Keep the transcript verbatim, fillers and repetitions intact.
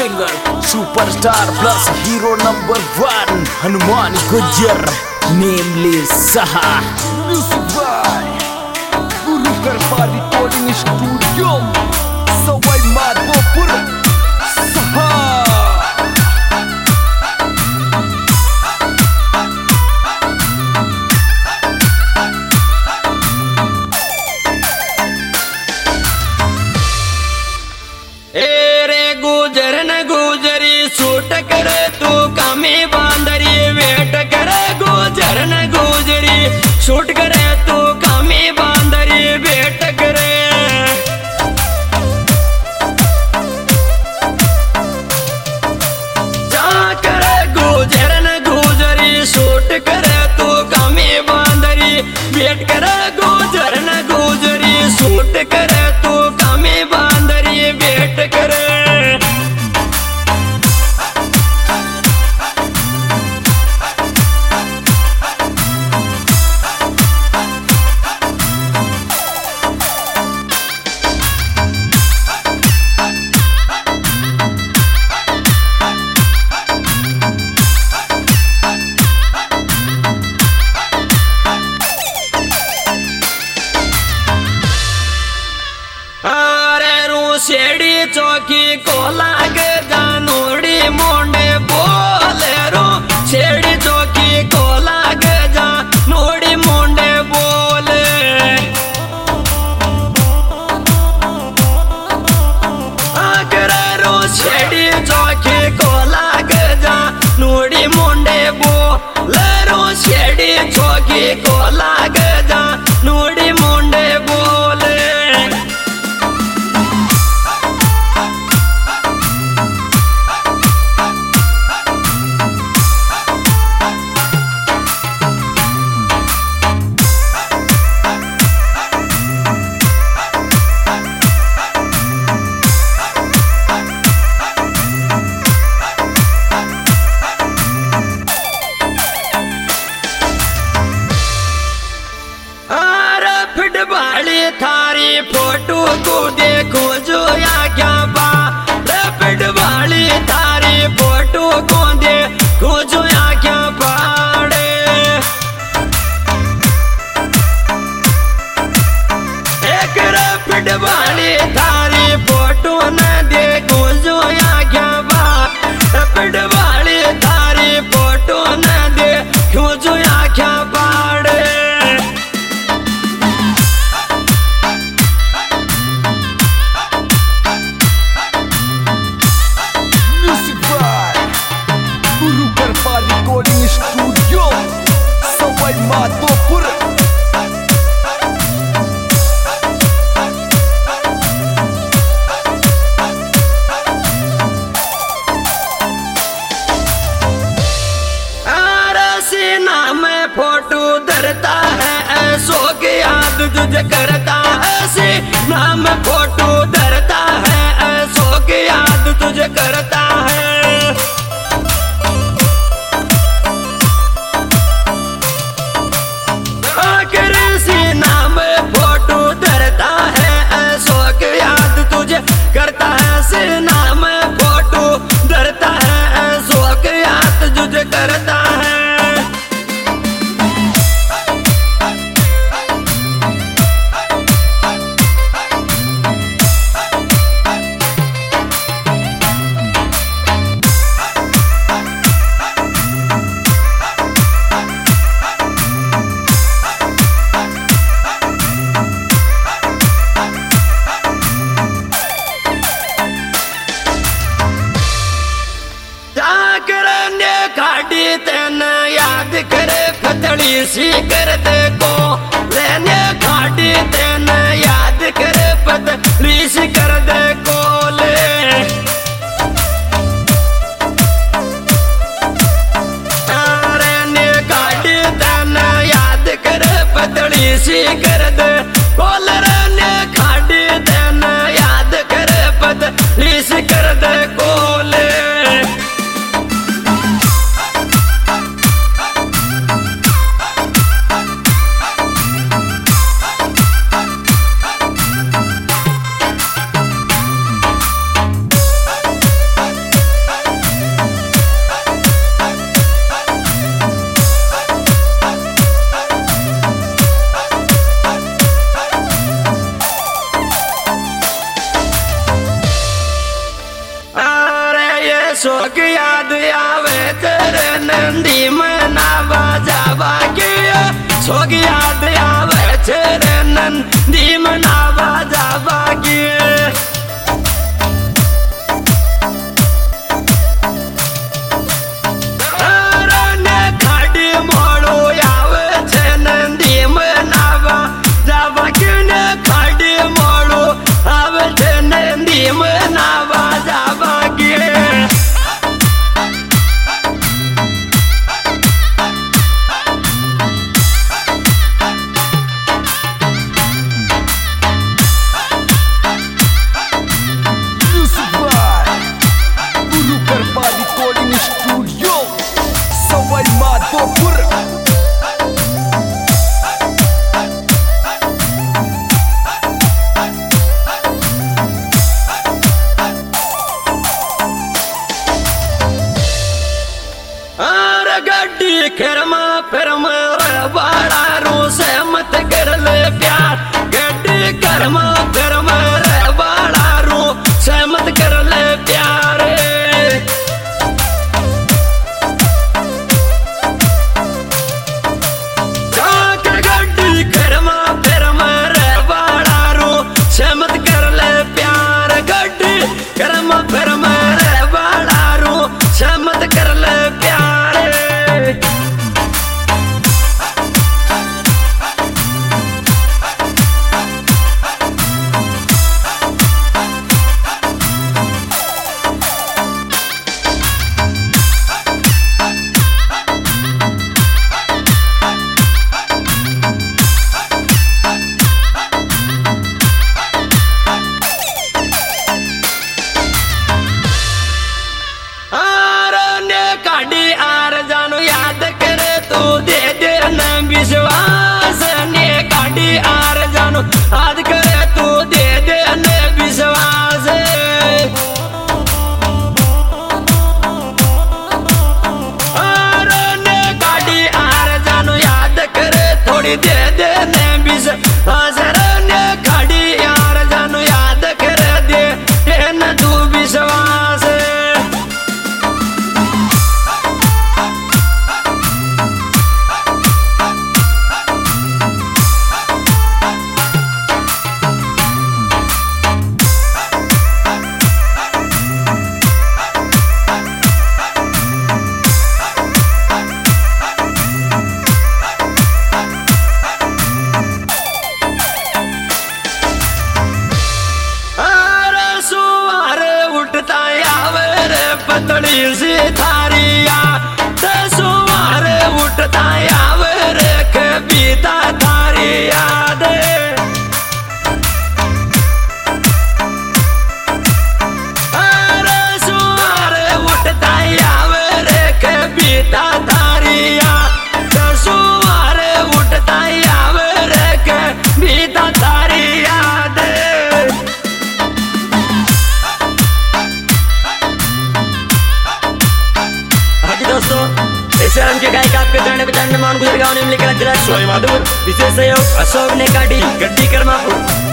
Singer superstar plus hero number one Hanuman Gujjar nameless सहा music by Guru Kripa recording studio Sawai Madhopur सहा। Suit करे तू कमी बांदरी वेट करे गुजर न गुजरी सूट करे तू कमी बांदरी वेट करे जा करे गुजर न गुजरी सूट करे तू कमी बांदरी वेट करे गुजर न गुजरी सूट करे तू कमी बांदरी वेट करे। शेड़ी चौकी को लागे जानोड़ी मोंडे बोले रो शेड़ी चौकी को लागे जानोड़ी मोंडे बोले आगरा रो शेड़ी चौकी को लागे जानोड़ी मोंडे बोले रो शेड़ी चौकी को लागे जानोड़ी मोंडे बोले। थारी फोटो को देखो जो या क्या बा रैपिड वाली थारी फोटो को देखो जो या क्या पाड़े एक रैपिड वाली थारी फोटो न देखो जो या क्या बा रैपिड वाली थारी फोटो न देखो जो या क्या पाड़े। Recording studio Sawai Madhopur. नाम फोटो धरता है ऐसो की याद तुझे करता ऐसे नाम फोटो धरता है ऐसो की याद तुझे करता है। नाम फोटो धरता है ऐसो की याद तुझे करता है से नाम फोटो धरता है ऐसो की याद तुझे करता है। तेन याद करे पतली सी कर दे को लेने घाटी तेन याद करे पतली सी कर दे को ले लेने घाटी तेन याद करे पतली सी कर दे को लेने घाटी तेन याद करे पतली सी कर दे को ले। सोग याद आवे तेरे नंदी मनावा जावा के सोग याद आवे तेरे नंदी मनावा जावा के खरमा फिरमा बड़ा रू से मत कर ले प्यार गड्डी कर्मा फिरमा बड़ा रू से मत कर ले प्यार गड्डी खरमा फिरमा बड़ा रू से मत कर ले प्यार गड्डी कर्मा फिरमा बड़ा रू से मत कर ले प्यार विश्वास ने काटी आर जानो आज करे तू दे दे ने विश्वास आर ने काटी आर जानो याद करे थोड़ी दे दे ने विश्वास ने काटी आर जानो याद करे दे दे न तू विश्वास पतड़ी सी थारिया सुमार उठता यावर बीता थारी याद अरे सुमार उठता यावर बीता थारिया सुमार उठता यावर बीता थारी याद दोस्तों इस फिल्म के गायक आपके चरण पे चरण मान गुजर गाँव निम्न लिखा जिला सोई माधुर विशेष सहयोग अशोक ने काटी गड्डी कर्मापुर।